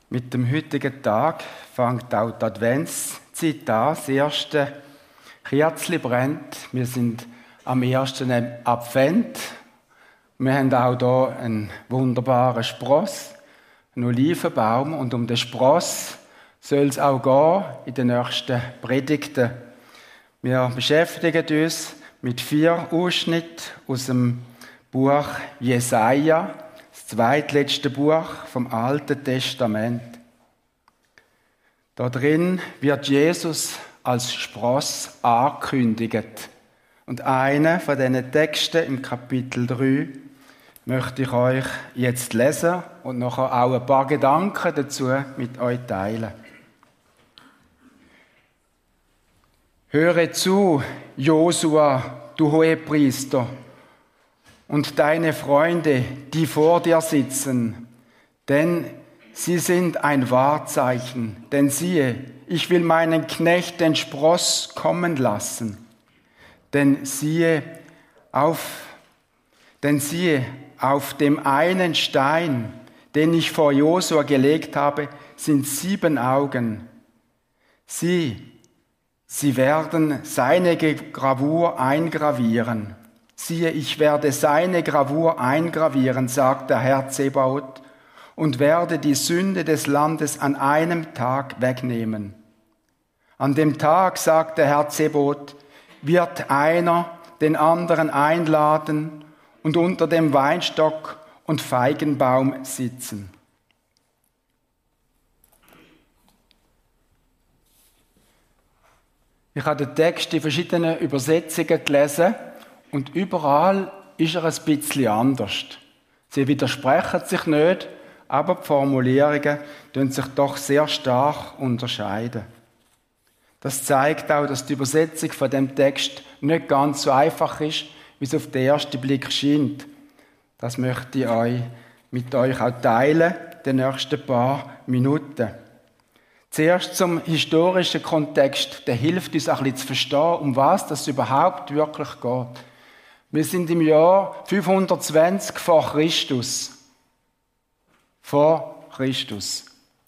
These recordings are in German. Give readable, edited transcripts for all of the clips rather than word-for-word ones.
Mit dem heutigen Tag fängt auch die Adventszeit an. Das erste Kerzchen brennt. Wir sind am ersten Advent. Wir haben auch hier einen wunderbaren Spross, einen Olivenbaum. Und um den Spross soll es auch gehen in den nächsten Predigten. Wir beschäftigen uns mit 4 Ausschnitten aus dem Buch Jesaja, das zweitletzte Buch vom Alten Testament. Da drin wird Jesus als Spross angekündigt. Und einen von diesen Texten im Kapitel 3 möchte ich euch jetzt lesen und nachher auch ein paar Gedanken dazu mit euch teilen. Höre zu, Josua, du Hohepriester, und deine Freunde, die vor dir sitzen, denn sie sind ein Wahrzeichen. Denn siehe, ich will meinen Knecht den Spross kommen lassen. Denn siehe, auf dem einen Stein, den ich vor Josua gelegt habe, sind 7 Augen. Sie werden seine Gravur eingravieren. Siehe, ich werde seine Gravur eingravieren, sagt der Herr Zebaoth, und werde die Sünde des Landes an einem Tag wegnehmen. An dem Tag, sagt der Herr Zebaoth, wird einer den anderen einladen und unter dem Weinstock und Feigenbaum sitzen. Ich habe den Text in verschiedenen Übersetzungen gelesen und überall ist er ein bisschen anders. Sie widersprechen sich nicht, aber die Formulierungen unterscheiden sich doch sehr stark unterscheiden. Das zeigt auch, dass die Übersetzung von dem Text nicht ganz so einfach ist, wie es auf den ersten Blick scheint. Das möchte ich mit euch auch teilen, in den nächsten paar Minuten. Zuerst zum historischen Kontext, der hilft uns ein bisschen zu verstehen, um was das überhaupt wirklich geht. Wir sind im Jahr 520 vor Christus. Vor Christus.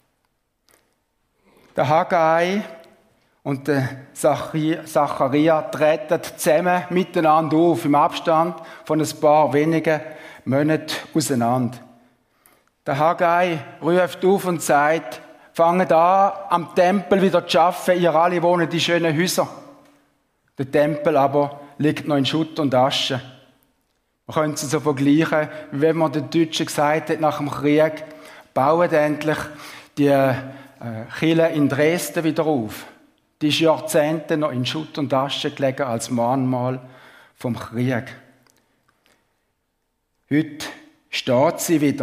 Der Haggai und der Zacharia treten zusammen miteinander auf, im Abstand von ein paar wenigen Monaten auseinander. Der Haggai ruft auf und sagt, fangt an, am Tempel wieder zu arbeiten, ihr alle wohnt in schönen Häusern. Der Tempel aber liegt noch in Schutt und Asche. Man könnte es so vergleichen, wie wenn man den Deutschen gesagt hat, nach dem Krieg, bauen endlich die Kirche in Dresden wieder auf. Die ist Jahrzehnte noch in Schutt und Asche gelegen als Mahnmal vom Krieg. Heute steht sie wieder.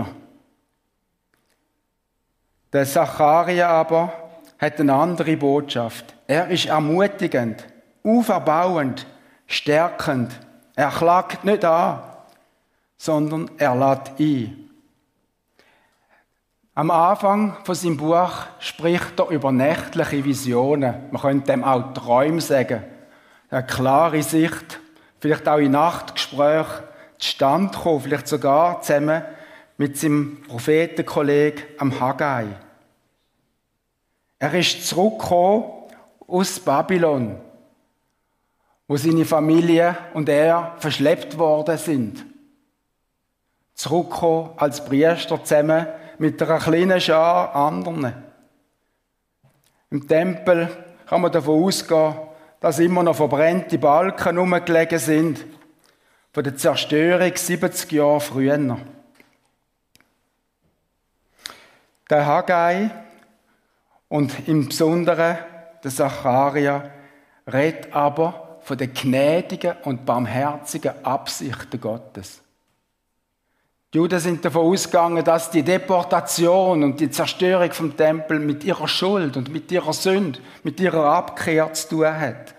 Der Zacharia aber hat eine andere Botschaft. Er ist ermutigend, auferbauend, stärkend. Er klagt nicht an, sondern er lädt ein. Am Anfang von seinem Buch spricht er über nächtliche Visionen. Man könnte dem auch Träume sagen. Eine klare Sicht, vielleicht auch in Nachtgesprächen zustande kommen, vielleicht sogar zusammen mit seinem Prophetenkollegen am Haggai. Er ist zurückgekommen aus Babylon, wo seine Familie und er verschleppt worden sind. Zurückgekommen als Priester zusammen mit einer kleinen Schar anderen. Im Tempel kann man davon ausgehen, dass immer noch verbrannte Balken herumgelegen sind, von der Zerstörung 70 Jahre früher. Der Haggai und im Besonderen der Zacharia redet aber von den gnädigen und barmherzigen Absichten Gottes. Die Juden sind davon ausgegangen, dass die Deportation und die Zerstörung vom Tempel mit ihrer Schuld und mit ihrer Sünde, mit ihrer Abkehr zu tun hat.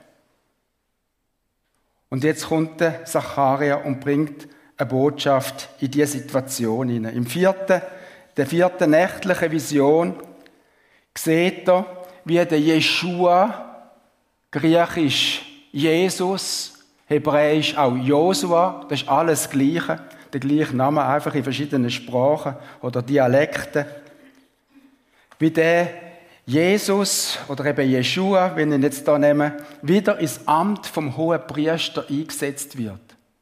Und jetzt kommt der Zacharia und bringt eine Botschaft in diese Situation hinein. Der vierten nächtlichen Vision sieht er, wie der Jeschua, griechisch Jesus, hebräisch auch Josua, das ist alles das Gleiche, der gleiche Name, einfach in verschiedenen Sprachen oder Dialekten. wie der Jesus oder eben Jeschua, wenn wir ihn jetzt hier nehmen, wieder ins Amt vom hohen Priester eingesetzt wird.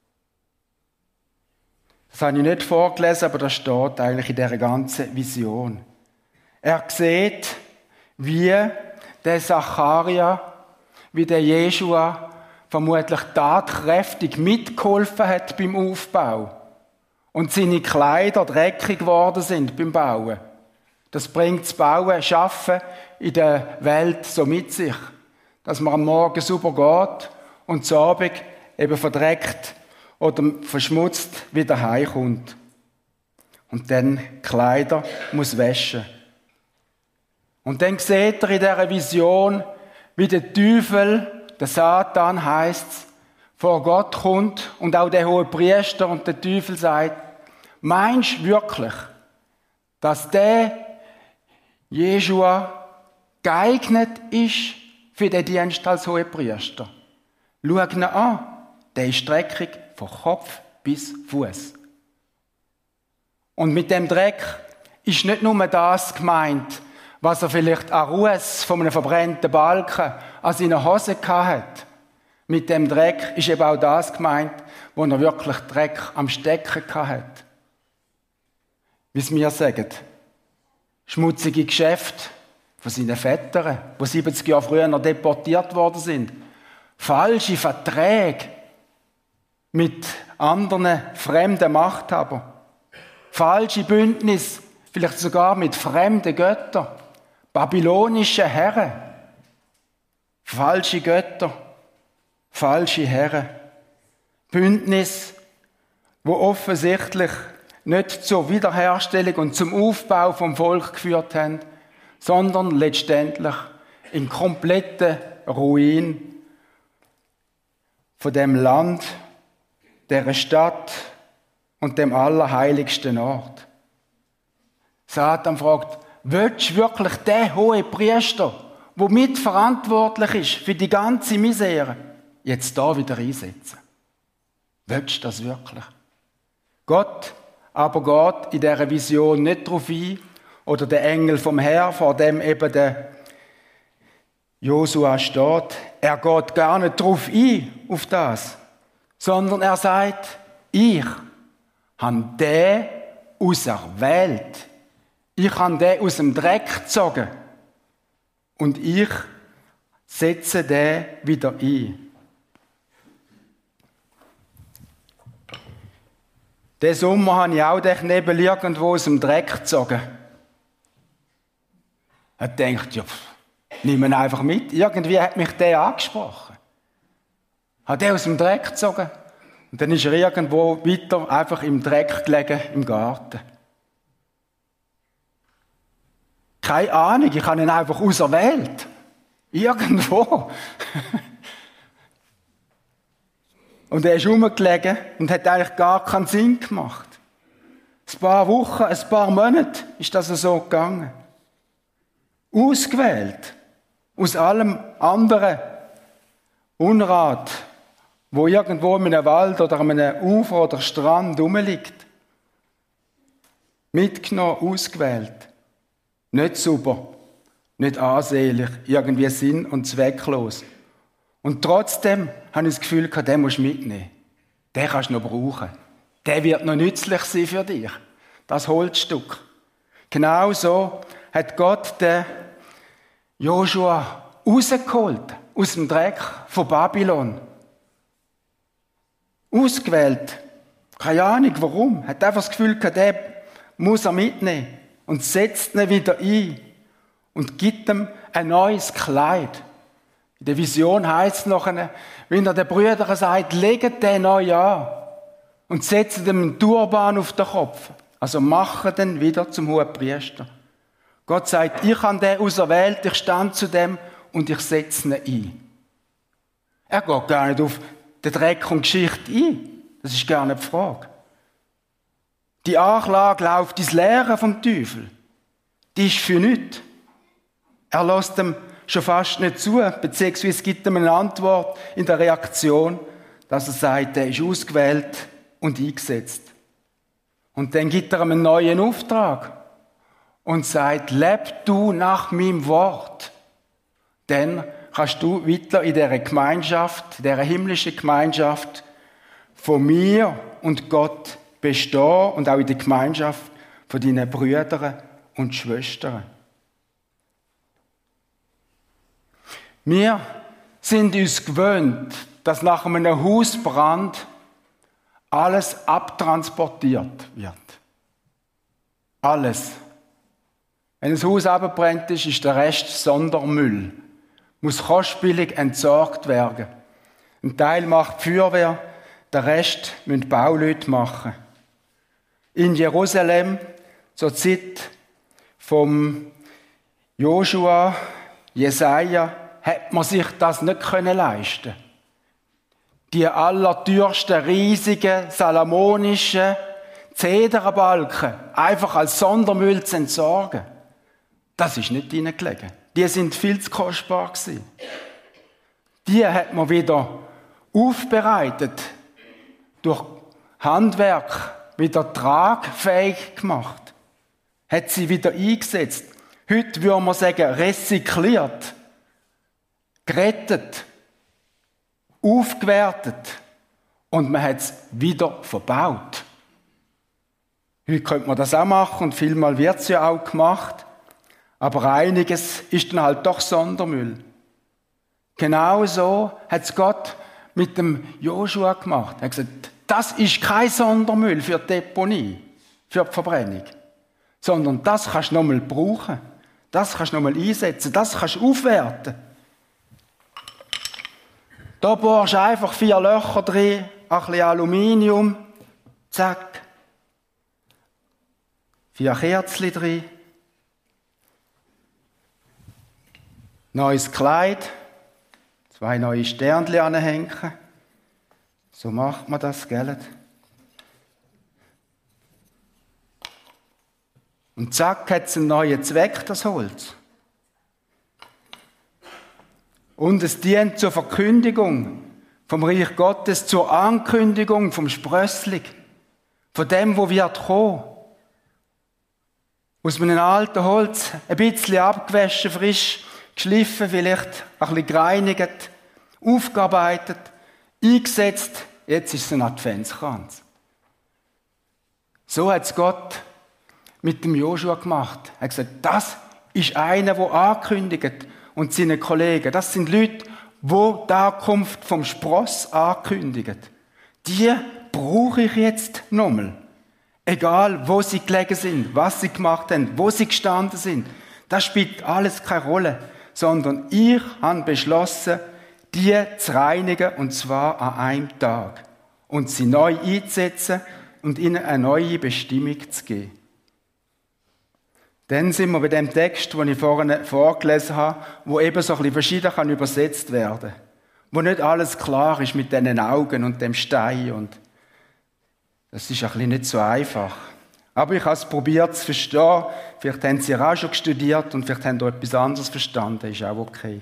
Das habe ich nicht vorgelesen, aber das steht eigentlich in dieser ganzen Vision. Er sieht, wie der Zacharia, wie der Jeschua vermutlich tatkräftig mitgeholfen hat beim Aufbau und seine Kleider dreckig geworden sind beim Bauen. Das bringt das Bauen, Schaffen in der Welt so mit sich, dass man am Morgen sauber geht und zu Abend eben verdreckt oder verschmutzt wieder heimkommt. Und dann Kleider muss waschen. Und dann sieht er in dieser Vision, wie der Teufel, der Satan heisst's, vor Gott kommt und auch der hohe Priester und der Teufel sagt, meinst du wirklich, dass der Jeschua geeignet ist für den Dienst als Hohepriester? Schau ihn an, der ist dreckig von Kopf bis Fuß. Und mit dem Dreck ist nicht nur das gemeint, was er vielleicht an Ruß von einem verbrannten Balken an seiner Hose hat. Mit dem Dreck ist eben auch das gemeint, wo er wirklich Dreck am Stecken hat. Wie es mir sagen, schmutzige Geschäfte von seinen Vätern, die 70 Jahre früher noch deportiert worden sind. Falsche Verträge mit anderen fremden Machthabern. Falsche Bündnisse, vielleicht sogar mit fremden Göttern. Babylonische Herren. Falsche Götter. Falsche Herren. Bündnis, wo offensichtlich nicht zur Wiederherstellung und zum Aufbau vom Volk geführt haben, sondern letztendlich in kompletten Ruin von dem Land, der Stadt und dem allerheiligsten Ort. Satan fragt, willst du wirklich den hohen Priester, der mitverantwortlich ist für die ganze Misere, jetzt da wieder einsetzen? Willst du das wirklich? Gott aber geht in dieser Vision nicht darauf ein, oder der Engel vom Herr, vor dem eben der Josua steht, er geht gar nicht darauf ein, auf das, sondern er sagt, ich habe den auserwählt. Ich habe den aus dem Dreck gezogen. Und ich setze den wieder ein. Den Sommer habe ich auch den Knebel irgendwo aus dem Dreck gezogen. Er denkt, ja, nimm ihn einfach mit. Irgendwie hat mich der angesprochen. Hat den aus dem Dreck gezogen. Und dann ist er irgendwo weiter einfach im Dreck gelegen, im Garten. Keine Ahnung, ich habe ihn einfach auserwählt. Irgendwo. Und er ist rumgelegen und hat eigentlich gar keinen Sinn gemacht. Ein paar Wochen, ein paar Monate ist das so gegangen. Ausgewählt. Aus allem anderen Unrat, wo irgendwo in einem Wald oder an einem Ufer oder Strand rumliegt. Mitgenommen, ausgewählt. Nicht sauber, nicht ansehnlich, irgendwie sinn- und zwecklos. Und trotzdem habe ich das Gefühl, den musst du mitnehmen. Den kannst du noch brauchen. Der wird noch nützlich sein für dich. Das Holzstück. Genau so hat Gott den Joshua rausgeholt aus dem Dreck von Babylon. Ausgewählt. Keine Ahnung warum. Hat einfach das Gefühl, den muss er mitnehmen. Und setzt ihn wieder ein. Und gibt ihm ein neues Kleid. In der Vision heisst es nachher, wenn er den Brüdern sagt, legt den neu an. Und setzt ihm einen Turban auf den Kopf. Also machen den wieder zum Hohepriester. Gott sagt, ich habe den auserwählt, ich stand zu dem und ich setze ihn ein. Er geht gar nicht auf den Dreck und Geschichte ein. Das ist gar nicht die Frage. Die Anklage läuft ins Leere vom Teufel. Die ist für nichts. Er lässt dem schon fast nicht zu, beziehungsweise gibt ihm eine Antwort in der Reaktion, dass er sagt, er ist ausgewählt und eingesetzt. Und dann gibt er ihm einen neuen Auftrag. und sagt, leb du nach meinem Wort. Dann kannst du weiter in dieser Gemeinschaft, dieser himmlischen Gemeinschaft von mir und Gott bestehen und auch in der Gemeinschaft von deinen Brüdern und Schwestern. Wir sind uns gewöhnt, dass nach einem Hausbrand alles abtransportiert wird. Alles. Wenn ein Haus abbrennt ist der Rest Sondermüll. Muss kostspielig entsorgt werden. Ein Teil macht die Feuerwehr, den Rest müssen die Bauleute machen. In Jerusalem, zur Zeit vom Joshua, Jesaja, hat man sich das nicht leisten können. Die allerteuersten, riesigen, salomonischen Zederbalken einfach als Sondermüll zu entsorgen. Das ist nicht ihnen gelegen. Die sind viel zu kostbar gewesen. Die hat man wieder aufbereitet, durch Handwerk wieder tragfähig gemacht, hat sie wieder eingesetzt. Heute würde man sagen, rezykliert, gerettet, aufgewertet und man hat es wieder verbaut. Heute könnte man das auch machen und vielmal wird es ja auch gemacht, aber einiges ist dann halt doch Sondermüll. Genau so hat es Gott mit dem Joshua gemacht. Er hat gesagt, das ist kein Sondermüll für die Deponie, für die Verbrennung, sondern das kannst du nochmal brauchen, das kannst du nochmal einsetzen, das kannst du aufwerten. Da bohrst du einfach 4 Löcher drin, ein bisschen Aluminium, zack, 4 Kerzchen drin, neues Kleid, 2 neue Sternchen anhängen. So macht man das, gell? Und zack, hat es einen neuen Zweck, das Holz. Und es dient zur Verkündigung vom Reich Gottes, zur Ankündigung vom Sprössling, von dem, wo wird kommen. Aus einem alten Holz, ein bisschen abgewaschen, frisch geschliffen, vielleicht ein bisschen gereinigt, aufgearbeitet, eingesetzt, jetzt ist es ein Adventskranz. So hat es Gott mit dem Joshua gemacht. Er hat gesagt, das ist einer, der ankündigt. Und seine Kollegen, das sind Leute, die die Ankunft vom Spross ankündigen. Die brauche ich jetzt nochmal. Egal, wo sie gelegen sind, was sie gemacht haben, wo sie gestanden sind. Das spielt alles keine Rolle. Sondern ich habe beschlossen, die zu reinigen, und zwar an einem Tag. Und sie neu einzusetzen und ihnen eine neue Bestimmung zu geben. Dann sind wir bei dem Text, den ich vorhin vorgelesen habe, wo eben so ein bisschen verschieden übersetzt werden kann. Wo nicht alles klar ist mit diesen Augen und dem Stein. Und das ist ein bisschen nicht so einfach. Aber ich habe es probiert zu verstehen. Vielleicht haben Sie ja auch schon studiert und vielleicht haben Sie etwas anderes verstanden. Ist auch okay.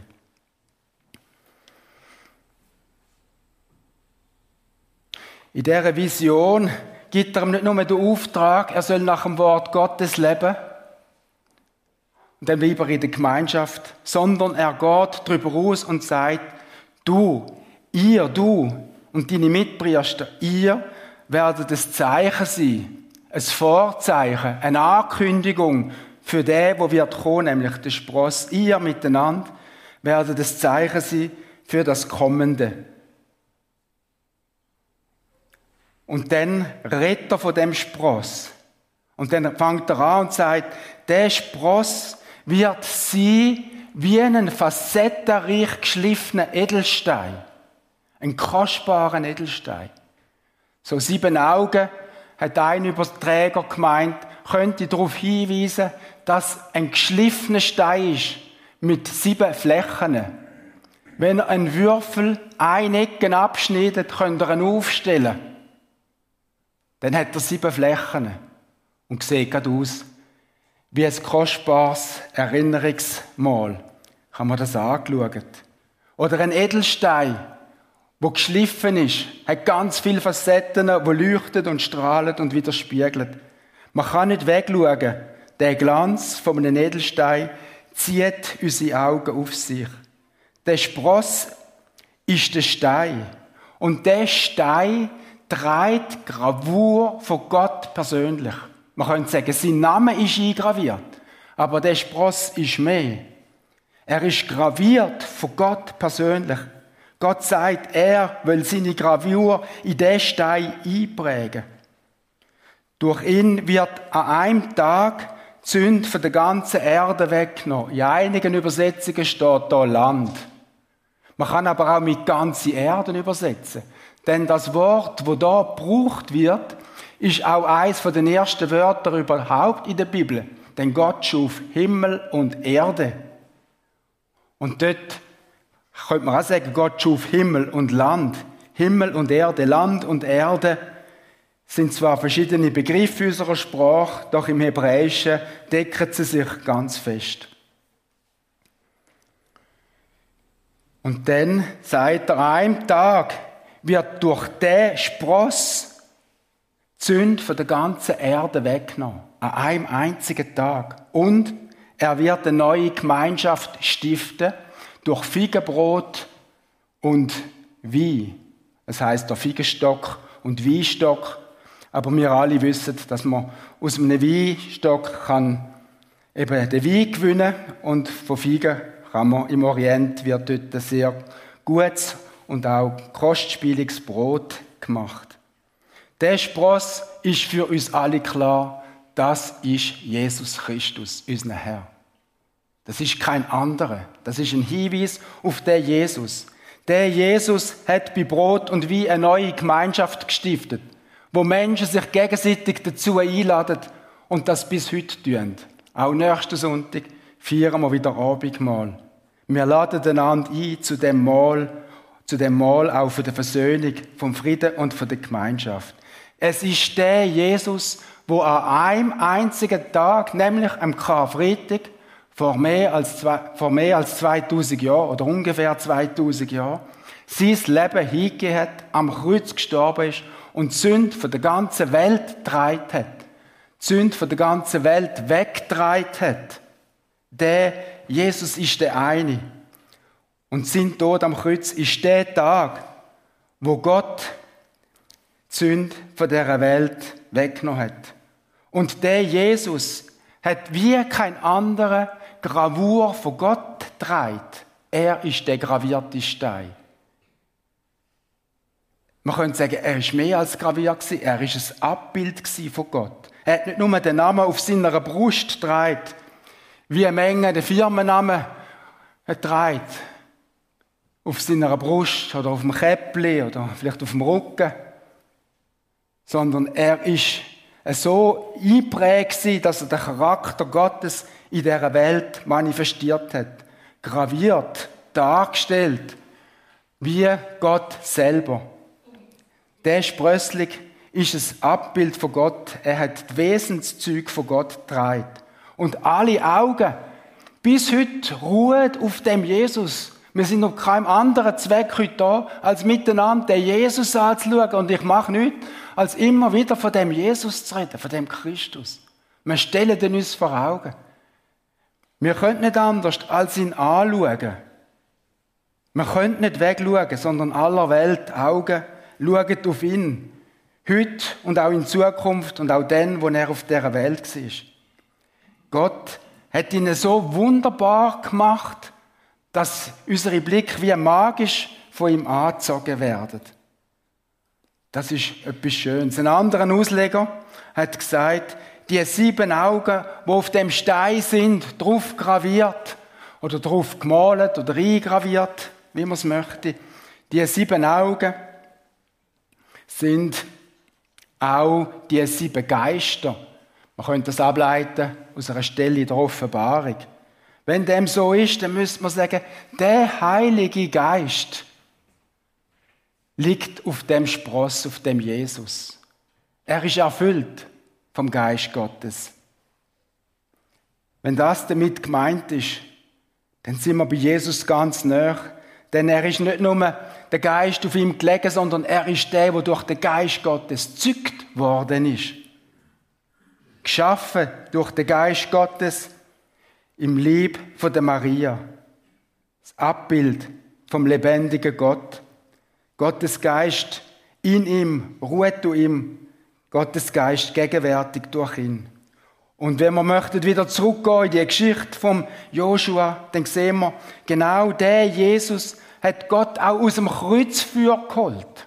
In dieser Vision gibt er ihm nicht nur den Auftrag, er soll nach dem Wort Gottes leben, und dann bleibt er in der Gemeinschaft, sondern er geht darüber aus und sagt, du und deine Mitpriester, ihr werdet ein Zeichen sein, ein Vorzeichen, eine Ankündigung für den, wo wird kommen, nämlich der Spross. Ihr miteinander werdet ein Zeichen sein für das Kommende. Und dann redet er von dem Spross. Und dann fängt er an und sagt, der Spross wird sein wie einen facettenreich geschliffenen Edelstein. Einen kostbaren Edelstein. So 7 Augen, hat ein Überträger gemeint, könnte darauf hinweisen, dass ein geschliffener Stein ist mit 7 Flächen. Wenn er einen Würfel eine Ecke abschneidet, könnt ihr ihn aufstellen. Dann hat er 7 Flächen und sieht gerade aus wie ein kostbares Erinnerungsmal. Haben wir das angeschaut. Oder ein Edelstein, der geschliffen ist, hat ganz viele Facetten, die leuchten und strahlen und widerspiegeln. Man kann nicht wegschauen, der Glanz von einem Edelstein, zieht unsere Augen auf sich. Der Spross ist der Stein. Und der Stein trägt die Gravur von Gott persönlich. Man könnte sagen, sein Name ist eingraviert. Aber der Spross ist mehr. Er ist graviert von Gott persönlich. Gott sagt, er will seine Gravur in diesen Stein einprägen. Durch ihn wird an einem Tag die Sünde von der ganzen Erde weggenommen. In einigen Übersetzungen steht da Land. Man kann aber auch mit ganze Erden übersetzen. Denn das Wort, das da gebraucht wird, ist auch eines der ersten Wörter überhaupt in der Bibel. Denn Gott schuf Himmel und Erde. Und dort könnte man auch sagen, Gott schuf Himmel und Land. Himmel und Erde, Land und Erde sind zwar verschiedene Begriffe unserer Sprache, doch im Hebräischen decken sie sich ganz fest. Und dann sagt er, an einem Tag wird durch den Spross die Sünde von der ganzen Erde weggenommen. An einem einzigen Tag. Und er wird eine neue Gemeinschaft stiften durch Feigenbrot und Wein. Das heisst der Feigenstock und Weinstock. Aber wir alle wissen, dass man aus einem Weinstock kann eben den Wein gewinnen und von Feigen kann man im Orient wird dort ein sehr gutes und auch kostspieliges Brot gemacht. Der Spross ist für uns alle klar, das ist Jesus Christus, unser Herr. Das ist kein anderer. Das ist ein Hinweis auf den Jesus. Der Jesus hat bei Brot und Wein eine neue Gemeinschaft gestiftet, wo Menschen sich gegenseitig dazu einladen und das bis heute tun. Auch nächsten Sonntag feiern wir wieder Abendmahl. Wir laden einander ein zu dem Mahl auch für die Versöhnung, vom Frieden und von der Gemeinschaft. Es ist der Jesus, der an einem einzigen Tag, nämlich am Karfreitag, vor mehr als 2000 Jahren oder ungefähr 2000 Jahren, sein Leben hingegeben hat, am Kreuz gestorben ist und die Sünde von der ganzen Welt getragen hat. Die Sünde von der ganzen Welt weggetragen hat. Der Jesus ist der eine. Und sein Tod am Kreuz ist der Tag, wo Gott die Sünde von dieser Welt weggenommen hat. Und der Jesus hat wie kein anderer Gravur von Gott getragen. Er ist der gravierte Stein. Man könnte sagen, er ist mehr als graviert gewesen. Er ist ein Abbild von Gott. Er hat nicht nur den Namen auf seiner Brust getragen, wie eine Menge den Firmennamen getragen. Auf seiner Brust oder auf dem Käppli oder vielleicht auf dem Rücken. Sondern er ist so eingeprägt, dass er den Charakter Gottes in dieser Welt manifestiert hat. Graviert, dargestellt, wie Gott selber. Der Sprössling ist ein Abbild von Gott. Er hat die Wesenszüge von Gott getragen. Und alle Augen bis heute ruhen auf dem Jesus. Wir sind auf keinem anderen Zweck heute da, als miteinander den Jesus anzuschauen. Und ich mache nichts, als immer wieder von dem Jesus zu reden, von dem Christus. Wir stellen ihn uns vor Augen. Wir können nicht anders, als ihn anschauen. Wir können nicht wegschauen, sondern aller Welt Augen schauen auf ihn. Heute und auch in Zukunft und auch dann, wo er auf dieser Welt war. Gott hat ihn so wunderbar gemacht, dass unsere Blicke wie magisch von ihm angezogen werden. Das ist etwas Schönes. Ein anderer Ausleger hat gesagt, die 7 Augen, die auf dem Stein sind, drauf graviert oder drauf gemalt oder eingraviert, wie man es möchte, die 7 Augen sind auch die 7 Geister. Man könnte das ableiten aus einer Stelle in der Offenbarung. Wenn dem so ist, dann müsste man sagen, der Heilige Geist liegt auf dem Spross, auf dem Jesus. Er ist erfüllt vom Geist Gottes. Wenn das damit gemeint ist, dann sind wir bei Jesus ganz nah. Denn er ist nicht nur der Geist auf ihm gelegen, sondern er ist der durch den Geist Gottes gezeugt worden ist. geschaffen durch den Geist Gottes im Leib von der Maria. Das Abbild vom lebendigen Gott. Gottes Geist in ihm, ruht in ihm. Gottes Geist gegenwärtig durch ihn. Und wenn wir möchten wieder zurückgehen in die Geschichte vom Joshua, dann sehen wir, genau der Jesus hat Gott auch aus dem Kreuzfeuer geholt.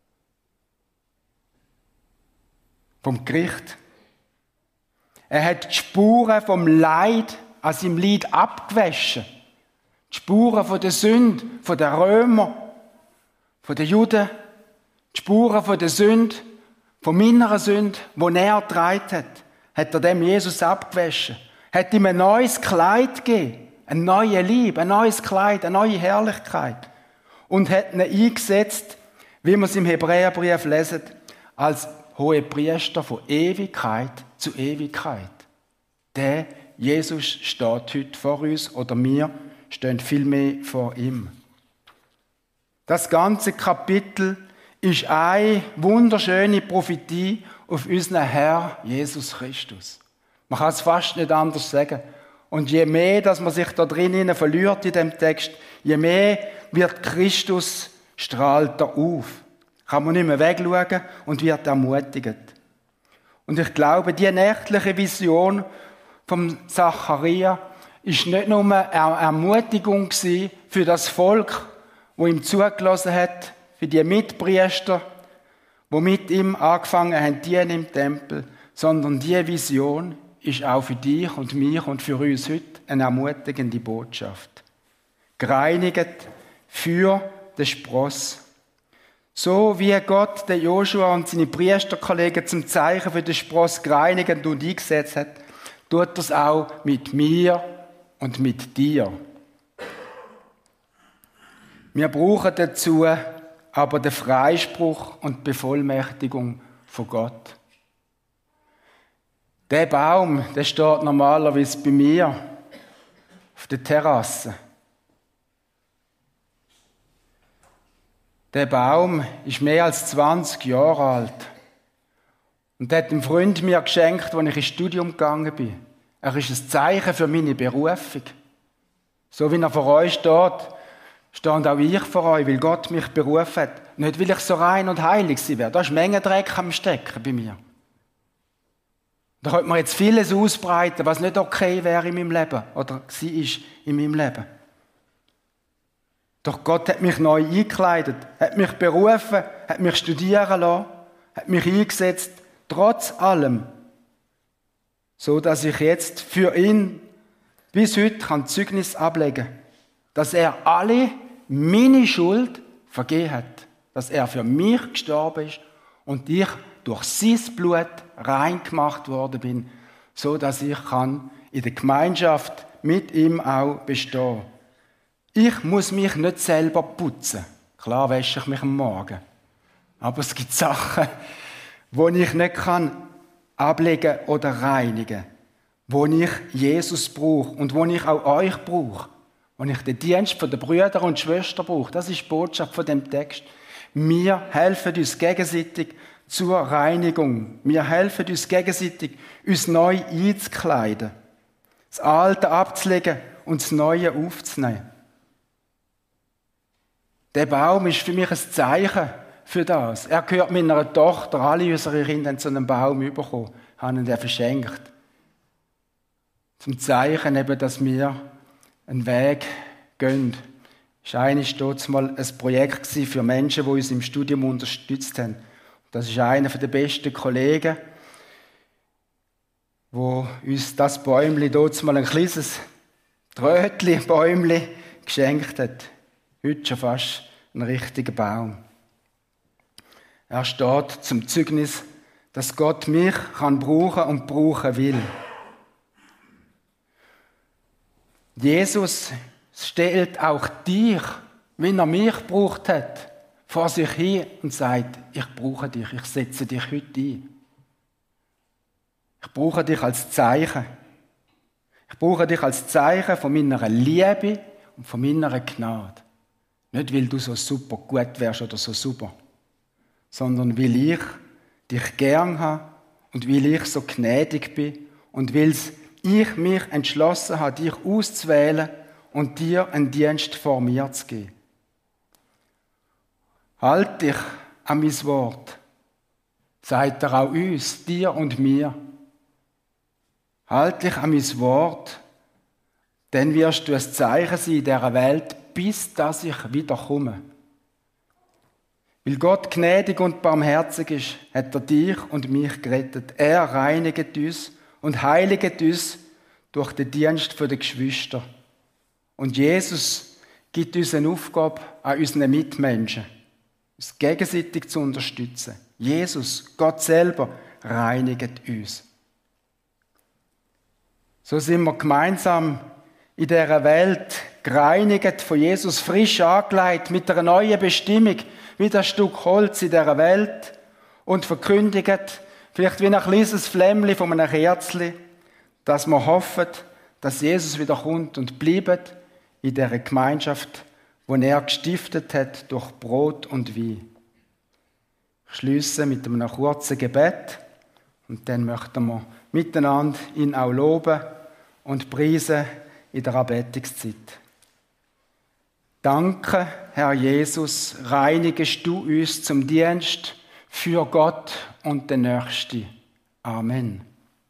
Vom Gericht. Er hat die Spuren vom Leid an seinem Leid abgewaschen. Die Spuren von der Sünde, von den Römern, von den Juden, die Spuren von der Sünde, von meiner Sünde, die er getragen hat er dem Jesus abgewaschen. Hat ihm ein neues Kleid gegeben, eine neue Liebe, ein neues Kleid, eine neue Herrlichkeit. Und hat ihn eingesetzt, wie wir es im Hebräerbrief lesen, als Hohepriester von Ewigkeit zu Ewigkeit. Der Jesus steht heute vor uns, oder wir stehen vielmehr vor ihm. Das ganze Kapitel ist eine wunderschöne Prophetie auf unseren Herr Jesus Christus. Man kann es fast nicht anders sagen. Und je mehr, dass man sich da drinnen verliert in dem Text, je mehr wird Christus strahlt er auf. Kann man nicht mehr wegschauen und wird ermutigt. Und ich glaube, die nächtliche Vision vom Zacharia ist nicht nur eine Ermutigung für das Volk, wo ihm zugelassen hat, für die Mitpriester, die mit ihm angefangen haben, dienen im Tempel, sondern diese Vision ist auch für dich und mich und für uns heute eine ermutigende Botschaft. Gereinigt für den Spross. So wie Gott den Joshua und seine Priesterkollegen zum Zeichen für den Spross gereinigt und eingesetzt hat, tut er es auch mit mir und mit dir. Wir brauchen dazu aber den Freispruch und die Bevollmächtigung von Gott. Der Baum, der steht normalerweise bei mir auf der Terrasse. Der Baum ist mehr als 20 Jahre alt. Und der hat ein Freund mir geschenkt, als ich ins Studium gegangen bin. Er ist ein Zeichen für meine Berufung. So wie er vor euch steht, stehe auch ich vor euch, weil Gott mich berufen hat. Nicht, weil ich so rein und heilig sein werde. Da ist Menge Dreck am Stecken bei mir. Da könnte man jetzt vieles ausbreiten, was nicht okay wäre in meinem Leben oder war in meinem Leben. Doch Gott hat mich neu eingekleidet, hat mich berufen, hat mich studieren lassen, hat mich eingesetzt, trotz allem, so dass ich jetzt für ihn bis heute kann Zeugnis ablegen kann, dass er alle meine Schuld vergeben hat, dass er für mich gestorben ist und ich durch sein Blut rein gemacht worden bin, so dass ich kann in der Gemeinschaft mit ihm auch bestehen. Ich muss mich nicht selber putzen. Klar wäsche ich mich am Morgen. Aber es gibt Sachen, die ich nicht ablegen oder reinigen kann. Wo ich Jesus brauche und wo ich auch euch brauche. Wo ich den Dienst der Brüder und Schwestern brauche. Das ist die Botschaft von dem Text. Wir helfen uns gegenseitig zur Reinigung. Wir helfen uns gegenseitig, uns neu einzukleiden. Das Alte abzulegen und das Neue aufzunehmen. Der Baum ist für mich ein Zeichen für das. Er gehört meiner Tochter. Alle unsere Kinder haben so einen Baum bekommen, haben ihn verschenkt. Zum Zeichen eben, dass wir einen Weg gehen. Das war dort mal ein Projekt für Menschen, die uns im Studium unterstützt haben. Das ist einer der besten Kollegen, der uns das Bäumli dort mal ein kleines Trötli-Bäumli geschenkt hat. Heute schon fast ein richtiger Baum. Er steht zum Zeugnis, dass Gott mich kann brauchen und brauchen will. Jesus stellt auch dich, wenn er mich gebraucht hat, vor sich hin und sagt, ich brauche dich, ich setze dich heute ein. Ich brauche dich als Zeichen. Ich brauche dich als Zeichen von meiner Liebe und von meiner Gnade. Nicht, weil du so super gut wärst oder so super, sondern weil ich dich gern habe und weil ich so gnädig bin und weil ich mich entschlossen habe, dich auszuwählen und dir einen Dienst vor mir zu geben. Halt dich an mein Wort, sagt er auch uns, dir und mir. Halt dich an mein Wort, dann wirst du ein Zeichen sein in dieser Welt, bis dass ich wiederkomme. Weil Gott gnädig und barmherzig ist, hat er dich und mich gerettet. Er reinigt uns und heiligt uns durch den Dienst der Geschwister. Und Jesus gibt uns eine Aufgabe an unseren Mitmenschen, uns gegenseitig zu unterstützen. Jesus, Gott selber, reinigt uns. So sind wir gemeinsam in dieser Welt gereinigt, von Jesus frisch angelegt, mit einer neuen Bestimmung, wie das Stück Holz in dieser Welt und verkündigt, vielleicht wie ein kleines Flämmchen von einem Kerzchen, dass wir hoffen, dass Jesus wieder kommt und bleibt in dieser Gemeinschaft, die er gestiftet hat durch Brot und Wein. Ich schliesse mit einem kurzen Gebet und dann möchten wir miteinander ihn auch loben und preisen in der Anbetungszeit. Danke, Herr Jesus, reinigst du uns zum Dienst für Gott und den Nächsten. Amen.